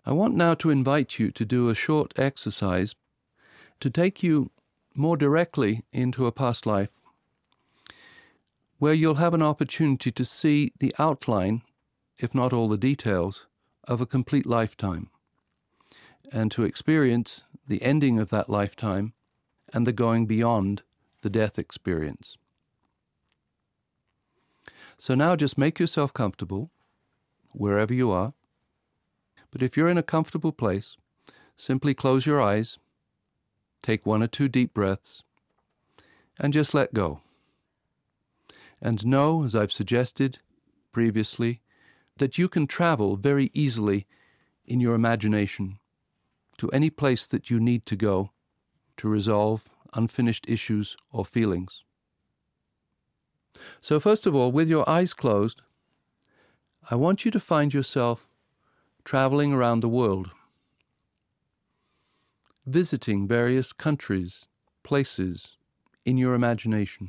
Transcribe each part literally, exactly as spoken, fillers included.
I want now to invite you to do a short exercise to take you more directly into a past life where you'll have an opportunity to see the outline, if not all the details, of a complete lifetime, and to experience the ending of that lifetime and the going beyond the death experience. So now just make yourself comfortable wherever you are. But if you're in a comfortable place, simply close your eyes, take one or two deep breaths, and just let go. And know, as I've suggested previously, that you can travel very easily in your imagination to any place that you need to go to resolve unfinished issues or feelings. So first of all, with your eyes closed, I want you to find yourself traveling around the world, visiting various countries, places in your imagination.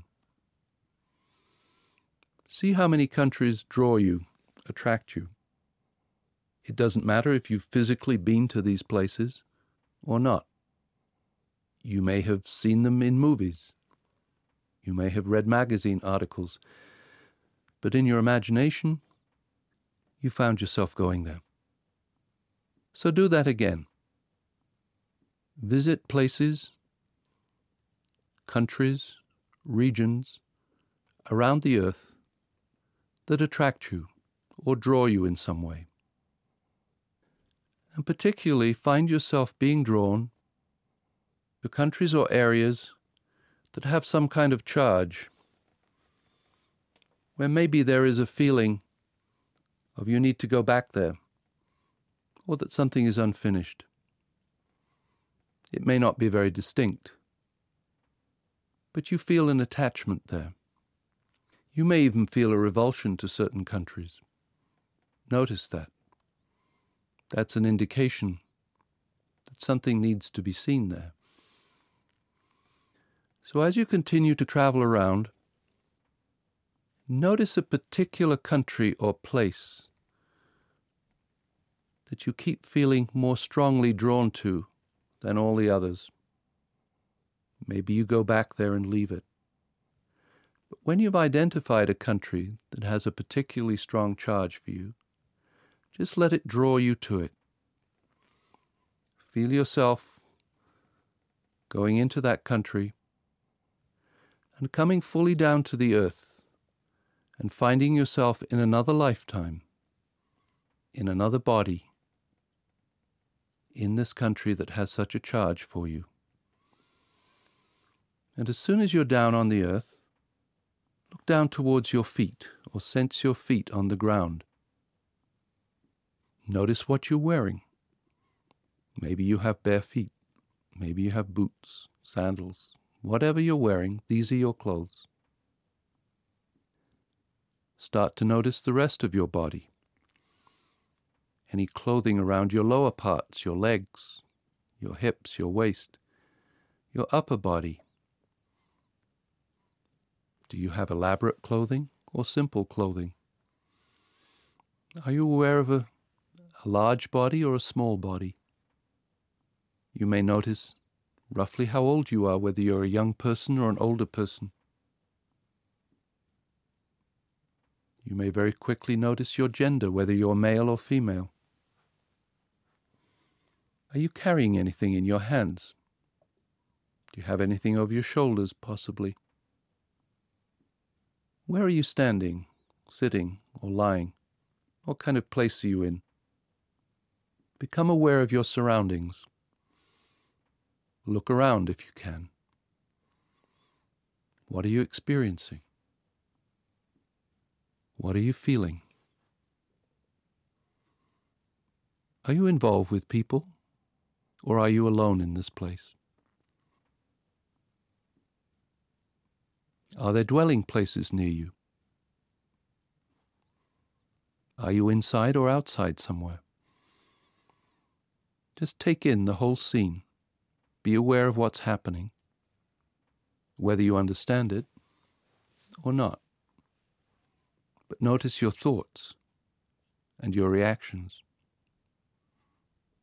See how many countries draw you, attract you. It doesn't matter if you've physically been to these places or not. You may have seen them in movies. You may have read magazine articles. But in your imagination, you found yourself going there. So do that again. Visit places, countries, regions around the earth that attract you or draw you in some way. And particularly find yourself being drawn to countries or areas that have some kind of charge, where maybe there is a feeling of you need to go back there, or that something is unfinished. It may not be very distinct, but you feel an attachment there. You may even feel a revulsion to certain countries. Notice that. That's an indication that something needs to be seen there. So as you continue to travel around, notice a particular country or place that you keep feeling more strongly drawn to than all the others. Maybe you go back there and leave it. But when you've identified a country that has a particularly strong charge for you, just let it draw you to it. Feel yourself going into that country and coming fully down to the earth and finding yourself in another lifetime, in another body, in this country that has such a charge for you. And as soon as you're down on the earth, look down towards your feet or sense your feet on the ground. Notice what you're wearing. Maybe you have bare feet. Maybe you have boots, sandals. Whatever you're wearing, these are your clothes. Start to notice the rest of your body. Any clothing around your lower parts, your legs, your hips, your waist, your upper body. Do you have elaborate clothing or simple clothing? Are you aware of a, a large body or a small body? You may notice roughly how old you are, whether you're a young person or an older person. You may very quickly notice your gender, whether you're male or female. Are you carrying anything in your hands? Do you have anything over your shoulders, possibly? Where are you standing, sitting, or lying? What kind of place are you in? Become aware of your surroundings. Look around if you can. What are you experiencing? What are you feeling? Are you involved with people, or are you alone in this place? Are there dwelling places near you? Are you inside or outside somewhere? Just take in the whole scene. Be aware of what's happening, whether you understand it or not. But notice your thoughts and your reactions.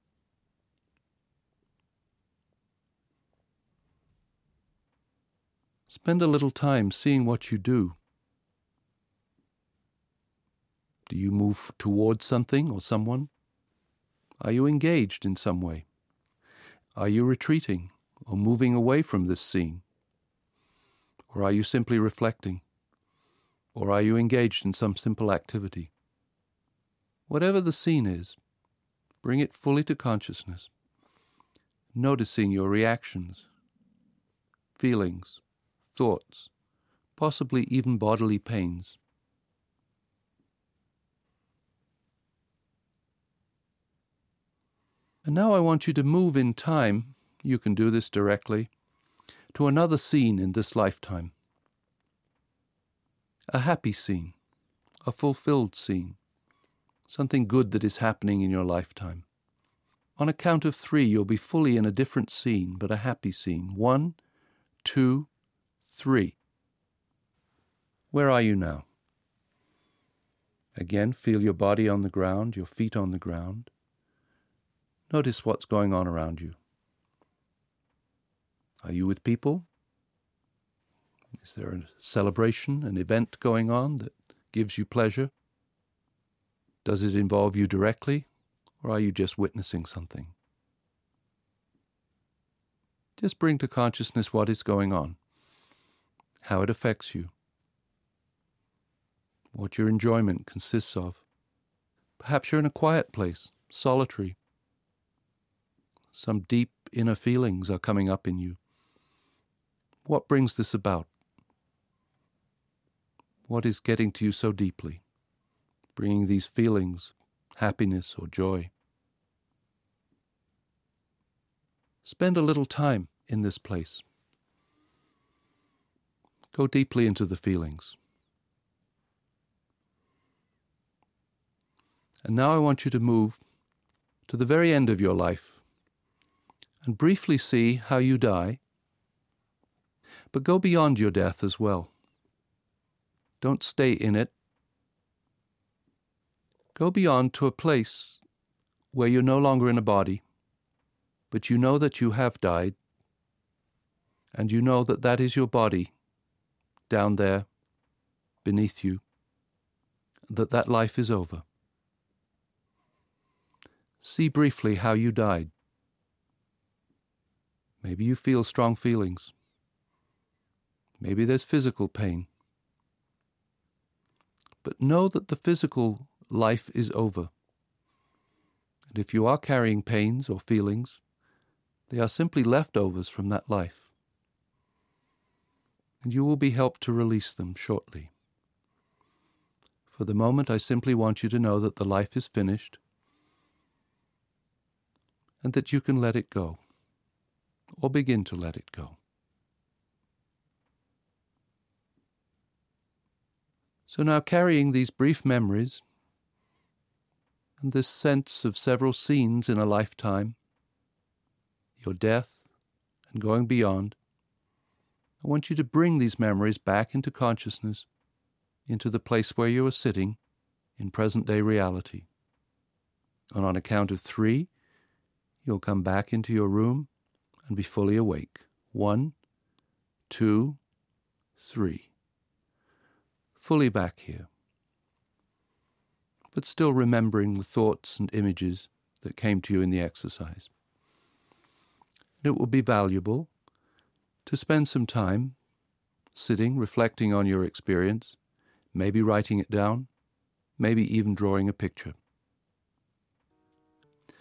Spend a little time seeing what you do. Do you move towards something or someone? Are you engaged in some way? Are you retreating or moving away from this scene? Or are you simply reflecting? Or are you engaged in some simple activity? Whatever the scene is, bring it fully to consciousness, noticing your reactions, feelings, thoughts, possibly even bodily pains. And now I want you to move in time, you can do this directly, to another scene in this lifetime. A happy scene, a fulfilled scene, something good that is happening in your lifetime. On a count of three, you'll be fully in a different scene, but a happy scene. One, two, three. Where are you now? Again, feel your body on the ground, your feet on the ground. Notice what's going on around you. Are you with people? Is there a celebration, an event going on that gives you pleasure? Does it involve you directly, or are you just witnessing something? Just bring to consciousness what is going on, how it affects you, what your enjoyment consists of. Perhaps you're in a quiet place, solitary. Some deep inner feelings are coming up in you. What brings this about? What is getting to you so deeply, bringing these feelings, happiness or joy? Spend a little time in this place. Go deeply into the feelings. And now I want you to move to the very end of your life and briefly see how you die, but go beyond your death as well. Don't stay in it. Go beyond to a place where you're no longer in a body, but you know that you have died, and you know that that is your body down there beneath you, that that life is over. See briefly how you died. Maybe you feel strong feelings. Maybe there's physical pain. But know that the physical life is over. And if you are carrying pains or feelings, they are simply leftovers from that life. And you will be helped to release them shortly. For the moment, I simply want you to know that the life is finished and that you can let it go, or begin to let it go. So now, carrying these brief memories and this sense of several scenes in a lifetime, your death and going beyond, I want you to bring these memories back into consciousness, into the place where you are sitting in present-day reality. And on a count of three, you'll come back into your room and be fully awake. One, two, three. Fully back here, but still remembering the thoughts and images that came to you in the exercise. And it will be valuable to spend some time sitting, reflecting on your experience, maybe writing it down, maybe even drawing a picture.